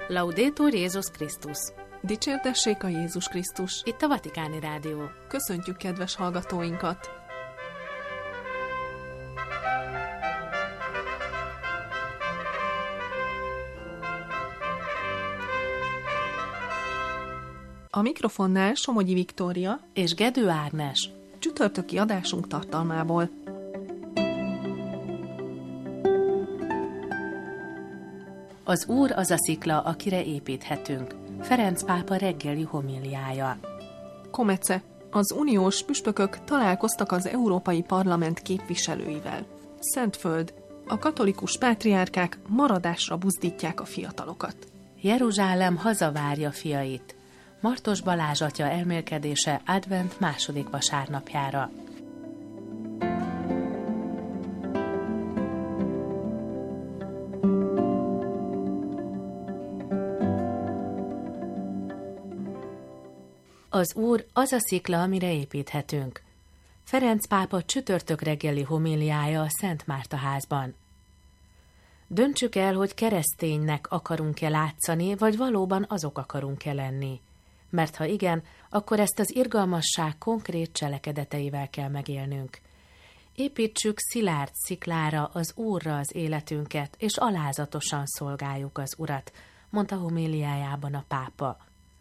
Laudetur Jézus Krisztus! Dicsértessék a Jézus Krisztus! Itt a Vatikáni Rádió. Köszöntjük kedves hallgatóinkat! A mikrofonnál Somogyi Viktória és Gedő Ágnes. Csütörtöki adásunk tartalmából. Az Úr az a szikla, akire építhetünk. Ferenc pápa reggeli homíliája. Komece. Az uniós püspökök találkoztak az Európai Parlament képviselőivel. Szentföld. A katolikus pátriárkák maradásra buzdítják a fiatalokat. Jeruzsálem hazavárja fiait. Martos Balázs atya elmélkedése advent második vasárnapjára. Az Úr az a szikla, amire építhetünk. Ferenc pápa csütörtök reggeli homíliája a Szent Márta házban. Döntsük el, hogy kereszténynek akarunk-e látszani, vagy valóban azok akarunk-e lenni. Mert ha igen, akkor ezt az irgalmasság konkrét cselekedeteivel kell megélnünk. Építsük szilárd sziklára, az Úrra az életünket, és alázatosan szolgáljuk az Urat, mondta homíliájában a pápa.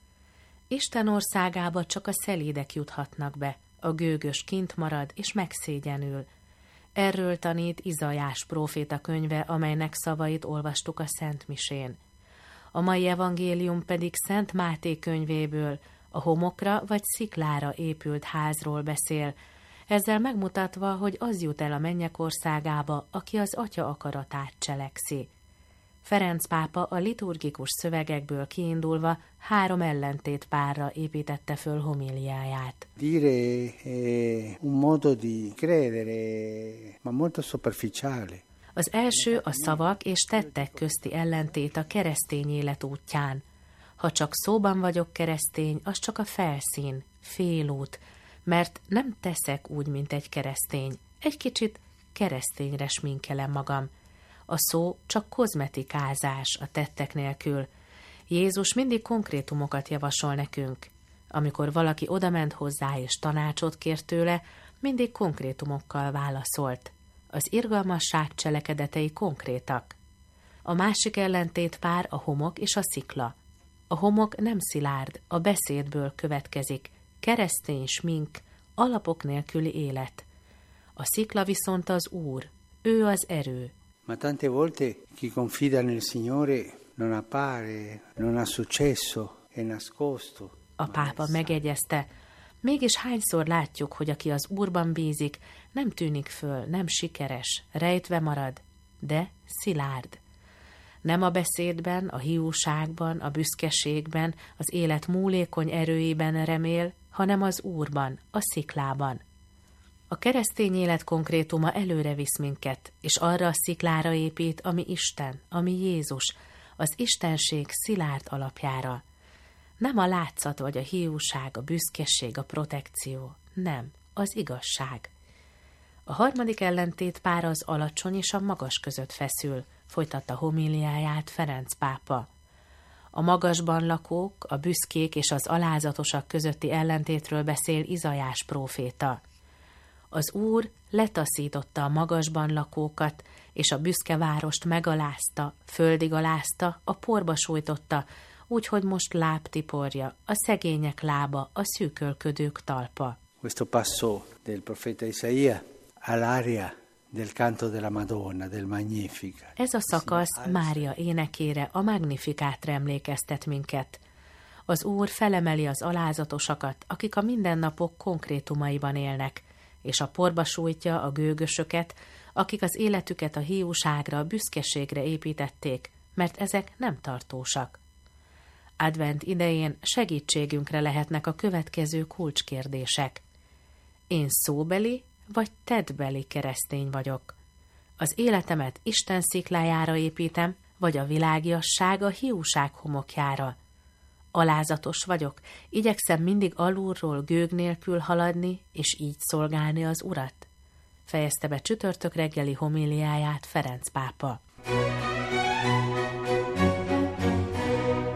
Isten országába csak a szelídek juthatnak be, a gőgös kint marad és megszégyenül. Erről tanít Izaiás próféta könyve, amelynek szavait olvastuk a Szent Misén. A mai evangélium pedig Szent Máté könyvéből, a homokra vagy sziklára épült házról beszél, ezzel megmutatva, hogy az jut el a mennyek országába, aki az Atya akaratát cselekszi. Ferenc pápa a liturgikus szövegekből kiindulva 3 ellentétpárra építette föl homíliáját. Dire un modo di credere, ma molto superficiale. Az első a szavak és tettek közti ellentét a keresztény élet útján. Ha csak szóban vagyok keresztény, az csak a felszín, félút, mert nem teszek úgy, mint egy keresztény. Egy kicsit keresztényre sminkelem magam. A szó csak kozmetikázás a tettek nélkül. Jézus mindig konkrétumokat javasol nekünk. Amikor valaki odament hozzá és tanácsot kért tőle, mindig konkrétumokkal válaszolt. Az irgalmasság cselekedetei konkrétak. A másik ellentétpár a homok és a szikla. A homok nem szilárd, a beszédből következik. Keresztény smink, alapok nélküli élet. A szikla viszont az Úr, ő az erő. Ma tante volte chi confida nel Signore non appare, non ha successo, è nascosto. A pápa megegyezte, mégis hányszor látjuk, hogy aki az Úrban bízik, nem tűnik föl, nem sikeres, rejtve marad, de szilárd. Nem a beszédben, a hiúságban, a büszkeségben, az élet múlékony erőiben remél, hanem az Úrban, a sziklában. A keresztény élet konkrétuma előre visz minket, és arra a sziklára épít, ami Isten, ami Jézus, az istenség szilárd alapjára. Nem a látszat vagy a hiúság, a büszkeség, a protekció, nem, az igazság. A harmadik ellentétpár az alacsony és a magas között feszül, folytatta homíliáját Ferenc pápa. A magasban lakók, a büszkék és az alázatosak közötti ellentétről beszél Izaiás próféta. Az Úr letaszította a magasban lakókat, és a büszke várost megalázta, földig alázta, a porba sújtotta, úgyhogy most lábtiporja, a szegények lába, a szűkölködők talpa. Questo passo del profeta Isaia all'aria del canto della Madonna, del Magnificat. Ez a szakasz Mária énekére, a Magnifikátra emlékeztet minket. Az Úr felemeli az alázatosakat, akik a mindennapok konkrétumaiban élnek, és a porba sújtja a gőgösöket, akik az életüket a hiúságra, a büszkeségre építették, mert ezek nem tartósak. Advent idején segítségünkre lehetnek a következő kulcskérdések. Én szóbeli vagy tettbeli keresztény vagyok? Az életemet Isten sziklájára építem, vagy a világiasság a hiúság homokjára? Alázatos vagyok, igyekszem mindig alulról gőg nélkül haladni, és így szolgálni az Urat? Fejezte be csütörtök reggeli homíliáját Ferenc pápa.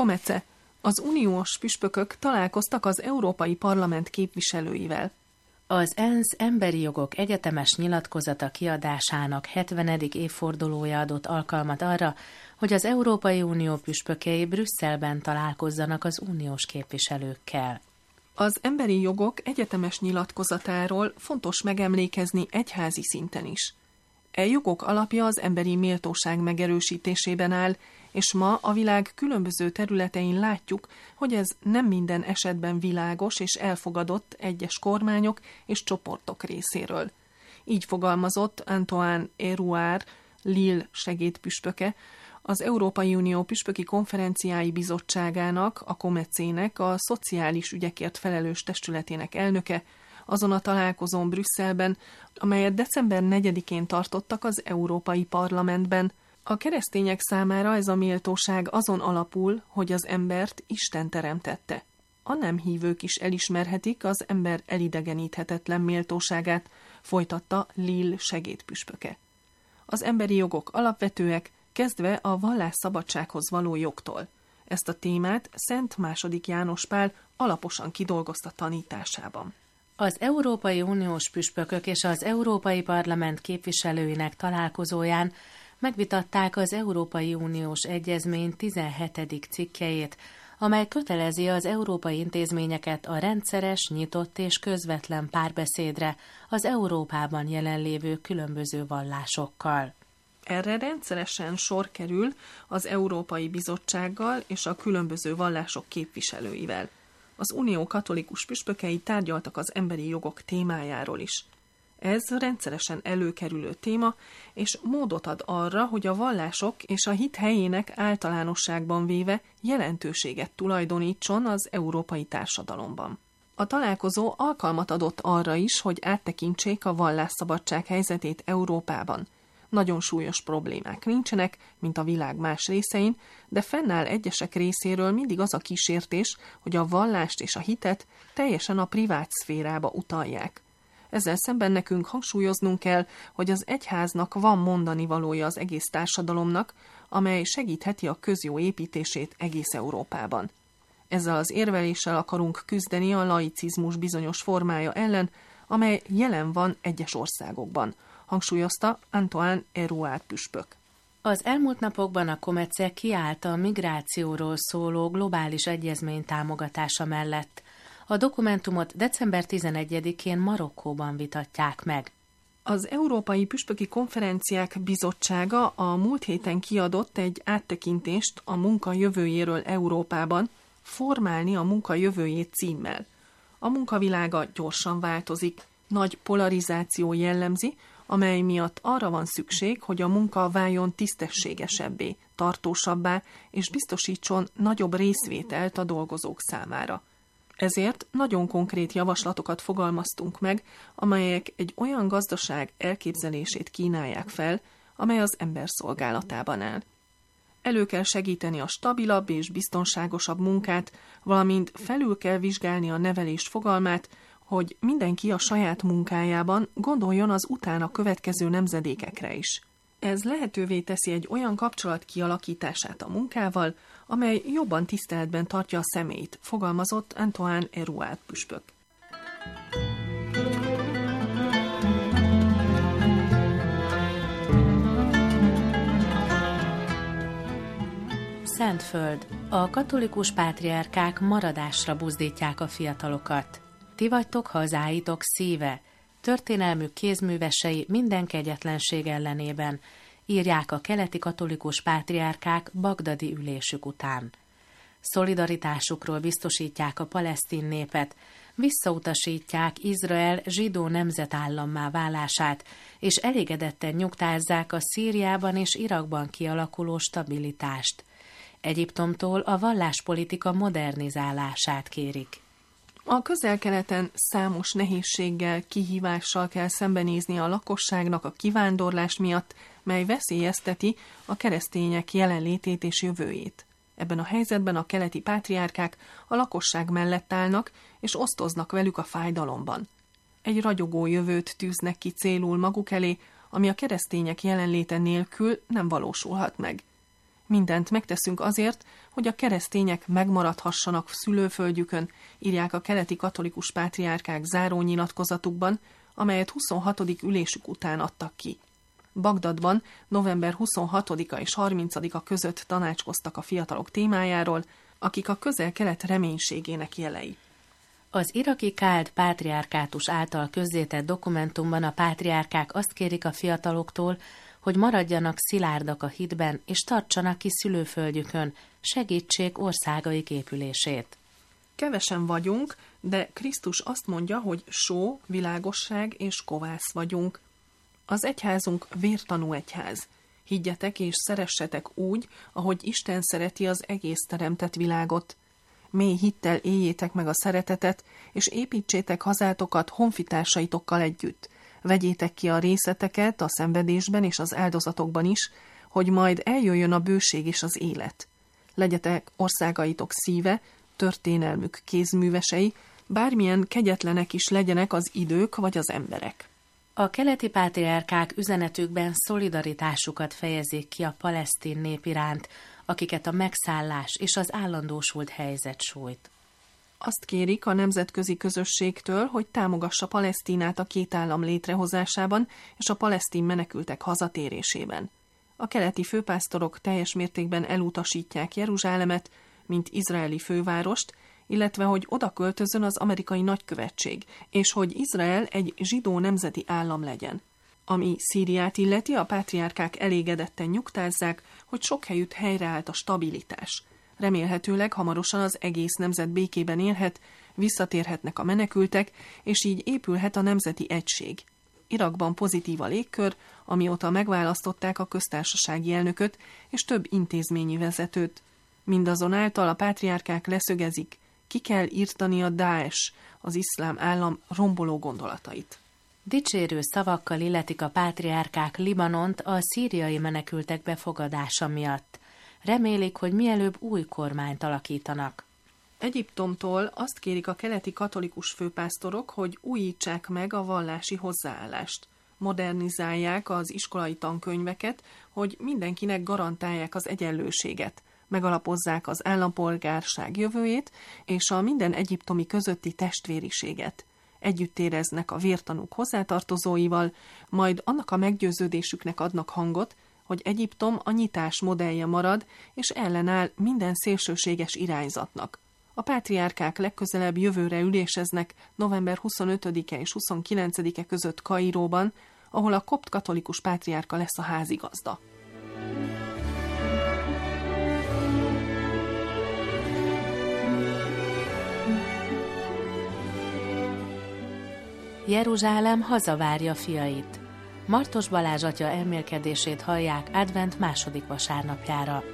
Comece. Az uniós püspökök találkoztak az Európai Parlament képviselőivel. Az ENSZ emberi jogok egyetemes nyilatkozata kiadásának 70. évfordulója adott alkalmat arra, hogy az Európai Unió püspökei Brüsszelben találkozzanak az uniós képviselőkkel. Az emberi jogok egyetemes nyilatkozatáról fontos megemlékezni egyházi szinten is. E jogok alapja az emberi méltóság megerősítésében áll, és ma a világ különböző területein látjuk, hogy ez nem minden esetben világos és elfogadott egyes kormányok és csoportok részéről. Így fogalmazott Antoine Hérouard, Lille segédpüspöke, az Európai Unió Püspöki Konferenciái Bizottságának, a Comecének, a szociális ügyekért felelős testületének elnöke, azon a találkozón Brüsszelben, amelyet december 4-én tartottak az Európai Parlamentben. A keresztények számára ez a méltóság azon alapul, hogy az embert Isten teremtette. A nem hívők is elismerhetik az ember elidegeníthetetlen méltóságát, folytatta Lille segédpüspöke. Az emberi jogok alapvetőek, kezdve a vallásszabadsághoz való jogtól. Ezt a témát Szent II. János Pál alaposan kidolgozta tanításában. Az Európai Uniós püspökök és az Európai Parlament képviselőinek találkozóján megvitatták az Európai Uniós Egyezmény 17. cikkelyét, amely kötelezi az európai intézményeket a rendszeres, nyitott és közvetlen párbeszédre az Európában jelenlévő különböző vallásokkal. Erre rendszeresen sor kerül az Európai Bizottsággal és a különböző vallások képviselőivel. Az Unió katolikus püspökei tárgyaltak az emberi jogok témájáról is. Ez rendszeresen előkerülő téma, és módot ad arra, hogy a vallások és a hit helyének általánosságban véve jelentőséget tulajdonítson az európai társadalomban. A találkozó alkalmat adott arra is, hogy áttekintsék a vallásszabadság helyzetét Európában. Nagyon súlyos problémák nincsenek, mint a világ más részein, de fennáll egyesek részéről mindig az a kísértés, hogy a vallást és a hitet teljesen a privát szférába utalják. Ezzel szemben nekünk hangsúlyoznunk kell, hogy az egyháznak van mondani valója az egész társadalomnak, amely segítheti a közjó építését egész Európában. Ezzel az érveléssel akarunk küzdeni a laicizmus bizonyos formája ellen, amely jelen van egyes országokban, hangsúlyozta Antoine Hérouard püspök. Az elmúlt napokban a Comece kiállt a migrációról szóló globális egyezmény támogatása mellett. A dokumentumot december 11-én Marokkóban vitatják meg. Az Európai Püspöki Konferenciák Bizottsága a múlt héten kiadott egy áttekintést a munka jövőjéről Európában, Formálni a munka jövőjét címmel. A munkavilága gyorsan változik, nagy polarizáció jellemzi, amely miatt arra van szükség, hogy a munka váljon tisztességesebbé, tartósabbá, és biztosítson nagyobb részvételt a dolgozók számára. Ezért nagyon konkrét javaslatokat fogalmaztunk meg, amelyek egy olyan gazdaság elképzelését kínálják fel, amely az ember szolgálatában áll. Elő kell segíteni a stabilabb és biztonságosabb munkát, valamint felül kell vizsgálni a nevelés fogalmát, hogy mindenki a saját munkájában gondoljon az utána következő nemzedékekre is. Ez lehetővé teszi egy olyan kapcsolat kialakítását a munkával, amely jobban tiszteletben tartja a személyt, fogalmazott Antoine Hérouard püspök. Szentföld. A katolikus pátriárkák maradásra buzdítják a fiatalokat. Ti vagytok hazáitok szíve, történelmük kézművesei minden kegyetlenség ellenében, írják a keleti katolikus pátriárkák bagdadi ülésük után. Szolidaritásukról biztosítják a palesztin népet, visszautasítják Izrael zsidó nemzetállammá válását, és elégedetten nyugtázzák a Szíriában és Irakban kialakuló stabilitást. Egyiptomtól a valláspolitika modernizálását kérik. A Közel-Keleten számos nehézséggel, kihívással kell szembenézni a lakosságnak a kivándorlás miatt, mely veszélyezteti a keresztények jelenlétét és jövőjét. Ebben a helyzetben a keleti pátriárkák a lakosság mellett állnak, és osztoznak velük a fájdalomban. Egy ragyogó jövőt tűznek ki célul maguk elé, ami a keresztények jelenléte nélkül nem valósulhat meg. Mindent megteszünk azért, hogy a keresztények megmaradhassanak szülőföldjükön, írják a keleti katolikus pátriárkák zárónyilatkozatukban, amelyet 26. ülésük után adtak ki. Bagdadban november 26-a és 30-a között tanácskoztak a fiatalok témájáról, akik a közel-kelet reménységének jelei. Az iraki káld pátriárkátus által közzétett dokumentumban a pátriárkák azt kérik a fiataloktól, hogy maradjanak szilárdak a hitben, és tartsanak ki szülőföldjükön, segítsék országaik épülését. Kevesen vagyunk, de Krisztus azt mondja, hogy só, világosság és kovász vagyunk. Az egyházunk vértanú egyház. Higgyetek és szeressetek úgy, ahogy Isten szereti az egész teremtett világot. Mély hittel éljétek meg a szeretetet, és építsétek hazátokat honfitársaitokkal együtt. Vegyétek ki a részleteket a szenvedésben és az áldozatokban is, hogy majd eljöjjön a bőség és az élet. Legyetek országaitok szíve, történelmük kézművesei, bármilyen kegyetlenek is legyenek az idők vagy az emberek. A keleti pátriárkák üzenetükben szolidaritásukat fejezik ki a palesztin nép iránt, akiket a megszállás és az állandósult helyzet sújt. Azt kérik a nemzetközi közösségtől, hogy támogassa Palesztinát a két állam létrehozásában és a palesztin menekültek hazatérésében. A keleti főpásztorok teljes mértékben elutasítják Jeruzsálemet, mint izraeli fővárost, illetve hogy oda költözön az amerikai nagykövetség, és hogy Izrael egy zsidó nemzeti állam legyen. Ami Szíriát illeti, a pátriárkák elégedetten nyugtázzák, hogy sok helyütt helyreállt a stabilitás. Remélhetőleg hamarosan az egész nemzet békében élhet, visszatérhetnek a menekültek, és így épülhet a nemzeti egység. Irakban pozitív a légkör, amióta megválasztották a köztársasági elnököt és több intézményi vezetőt. Mindazonáltal a pátriárkák leszögezik, ki kell írtani a Daesh, az iszlám állam romboló gondolatait. Dicsérő szavakkal illetik a pátriárkák Libanont a szíriai menekültek befogadása miatt. Remélik, hogy mielőbb új kormányt alakítanak. Egyiptomtól azt kérik a keleti katolikus főpásztorok, hogy újítsák meg a vallási hozzáállást. Modernizálják az iskolai tankönyveket, hogy mindenkinek garantálják az egyenlőséget. Megalapozzák az állampolgárság jövőjét és a minden egyiptomi közötti testvériséget. Együtt éreznek a vértanúk hozzátartozóival, majd annak a meggyőződésüknek adnak hangot, hogy Egyiptom a nyitás modellje marad, és ellenáll minden szélsőséges irányzatnak. A pátriárkák legközelebb jövőre üléseznek november 25-e és 29-e között Kairóban, ahol a kopt katolikus pátriárka lesz a házigazda. Jeruzsálem hazavárja fiait. Martos Balázs atya elmélkedését hallják advent második vasárnapjára.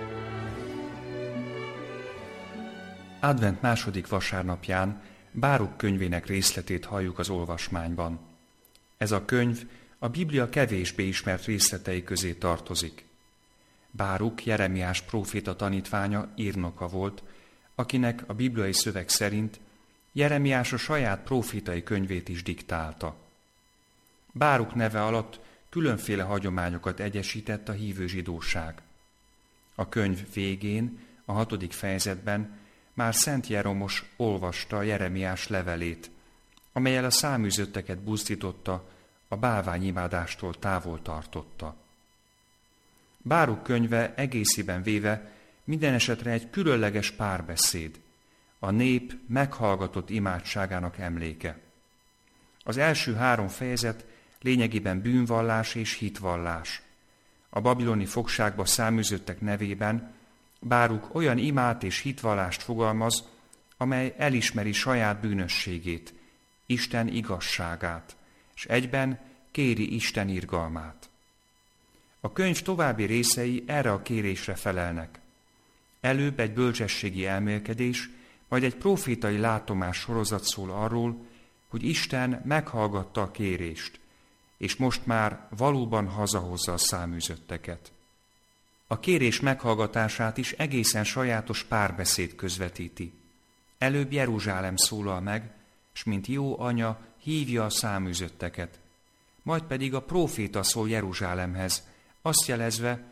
Advent második vasárnapján Báruk könyvének részletét halljuk az olvasmányban. Ez a könyv a Biblia kevésbé ismert részletei közé tartozik. Báruk Jeremiás próféta tanítványa, írnoka volt, akinek a bibliai szöveg szerint Jeremiás a saját prófétai könyvét is diktálta. Báruk neve alatt különféle hagyományokat egyesített a hívő zsidóság. A könyv végén, a 6. fejezetben már Szent Jeromos olvasta Jeremiás levelét, amellyel a száműzötteket buzdította, a bálványimádástól távol tartotta. Báruk könyve egészében véve minden esetre egy különleges párbeszéd, a nép meghallgatott imádságának emléke. Az első 3 fejezet lényegében bűnvallás és hitvallás. A babiloni fogságba száműzöttek nevében Báruk olyan imát és hitvallást fogalmaz, amely elismeri saját bűnösségét, Isten igazságát, és egyben kéri Isten irgalmát. A könyv további részei erre a kérésre felelnek. Előbb egy bölcsességi elmélkedés, majd egy prófétai látomás sorozat szól arról, hogy Isten meghallgatta a kérést, és most már valóban hazahozza a száműzötteket. A kérés meghallgatását is egészen sajátos párbeszéd közvetíti. Előbb Jeruzsálem szólal meg, s mint jó anya hívja a száműzötteket, majd pedig a próféta szól Jeruzsálemhez, azt jelezve,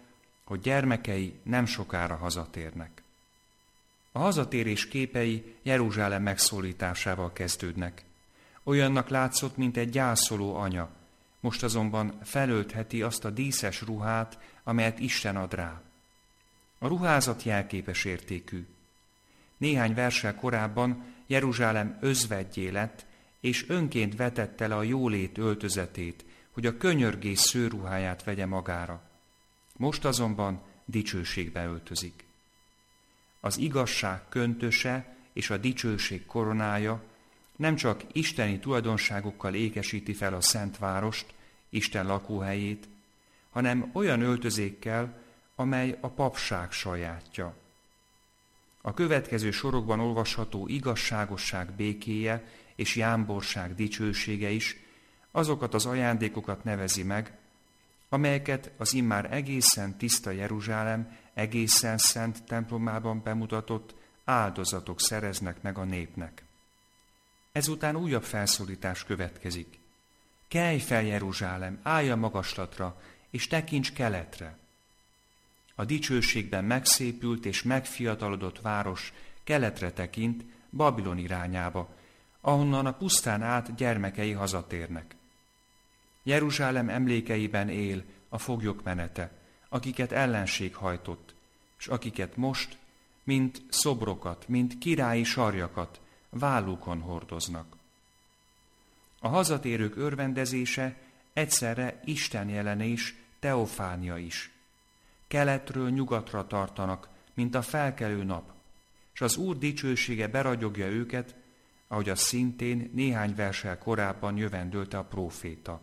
hogy gyermekei nem sokára hazatérnek. A hazatérés képei Jeruzsálem megszólításával kezdődnek. Olyannak látszott, mint egy gyászoló anya, most azonban felöltheti azt a díszes ruhát, amelyet Isten ad rá. A ruházat jelképes értékű. Néhány verssel korábban Jeruzsálem özveggyé lett, és önként vetette le a jólét öltözetét, hogy a könyörgés szőruháját vegye magára. Most azonban dicsőségbe öltözik. Az igazság köntöse és a dicsőség koronája nem csak isteni tulajdonságokkal ékesíti fel a szent várost, Isten lakóhelyét, hanem olyan öltözékkel, amely a papság sajátja. A következő sorokban olvasható igazságosság békéje és jámborság dicsősége is azokat az ajándékokat nevezi meg, amelyeket az immár egészen tiszta Jeruzsálem egészen szent templomában bemutatott áldozatok szereznek meg a népnek. Ezután újabb felszólítás következik. Kelj fel, Jeruzsálem, állj a magaslatra, és tekints keletre. A dicsőségben megszépült és megfiatalodott város keletre tekint, Babilon irányába, ahonnan a pusztán át gyermekei hazatérnek. Jeruzsálem emlékeiben él a foglyok menete, akiket ellenség hajtott, és akiket most, mint szobrokat, mint királyi sarjakat vállukon hordoznak. A hazatérők örvendezése egyszerre Isten jelenés, teofánia is. Keletről nyugatra tartanak, mint a felkelő nap, és az Úr dicsősége beragyogja őket, ahogy az szintén néhány verssel korábban jövendölte a próféta.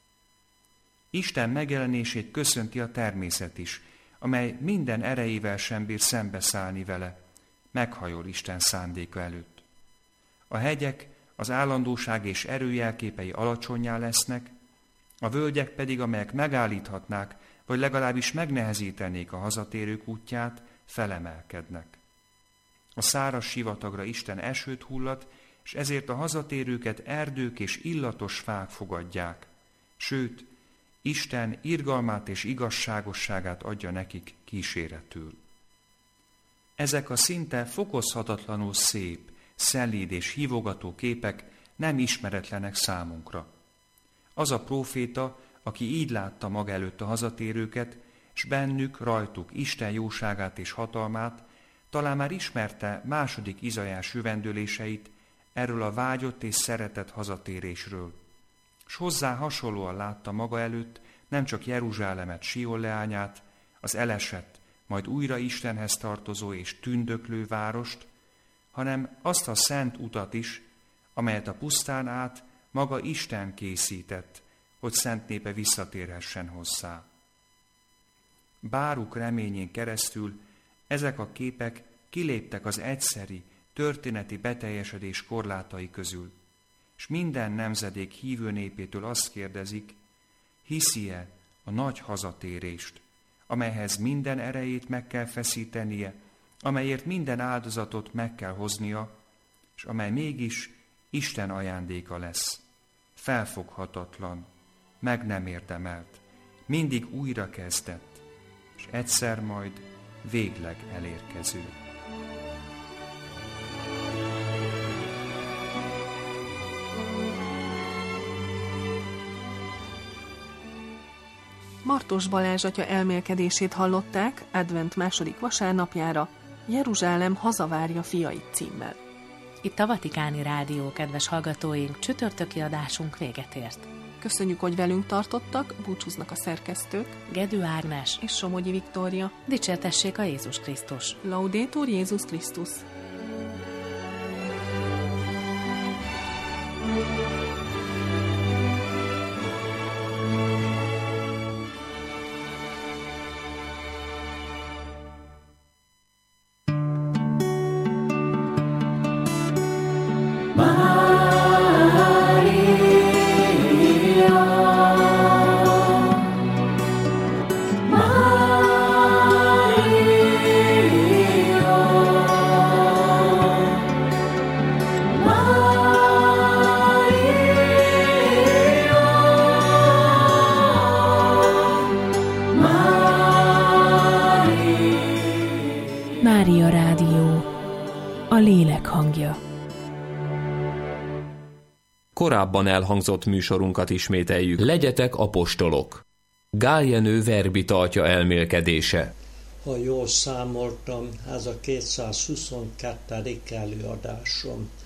Isten megjelenését köszönti a természet is, amely minden erejével sem bír szembeszállni vele, meghajol Isten szándéka előtt. A hegyek az állandóság és erő jelképei alacsonnyá lesznek, a völgyek pedig, amelyek megállíthatnák, vagy legalábbis megnehezítenék a hazatérők útját, felemelkednek. A száraz sivatagra Isten esőt hullat, és ezért a hazatérőket erdők és illatos fák fogadják, sőt, Isten irgalmát és igazságosságát adja nekik kíséretül. Ezek a szinte fokozhatatlanul szép, szelíd és hívogató képek nem ismeretlenek számunkra. Az a próféta, aki így látta maga előtt a hazatérőket, s bennük, rajtuk Isten jóságát és hatalmát, talán már ismerte második Izaiás jövendőléseit erről a vágyott és szeretett hazatérésről, s hozzá hasonlóan látta maga előtt nem csak Jeruzsálemet, Sion leányát, az elesett, majd újra Istenhez tartozó és tündöklő várost, hanem azt a szent utat is, amelyet a pusztán át maga Isten készített, hogy szent népe visszatérhessen hozzá. Báruk reményén keresztül ezek a képek kiléptek az egyszeri, történeti beteljesedés korlátai közül, és minden nemzedék hívő népétől azt kérdezik, hiszi-e a nagy hazatérést, amelyhez minden erejét meg kell feszítenie, amelyért minden áldozatot meg kell hoznia, és amely mégis Isten ajándéka lesz, felfoghatatlan, meg nem érdemelt, mindig újra kezdett, és egyszer majd végleg elérkező. Martos Balázs atya elmélkedését hallották advent második vasárnapjára, Jeruzsálem hazavárja fiait címmel. Itt a Vatikáni Rádió, kedves hallgatóink, csütörtöki adásunk véget ért. Köszönjük, hogy velünk tartottak, búcsúznak a szerkesztők, Gedő Ágnes és Somogyi Viktória. Dicsértessék a Jézus Krisztus! Laudetur Jézus Krisztus! Mária Rádió, a lélek hangja. Korábban elhangzott műsorunkat ismételjük. Legyetek apostolok. Gál Jenő verbitartja elmélkedése. Ha jól számoltam, ez a 222. előadásom.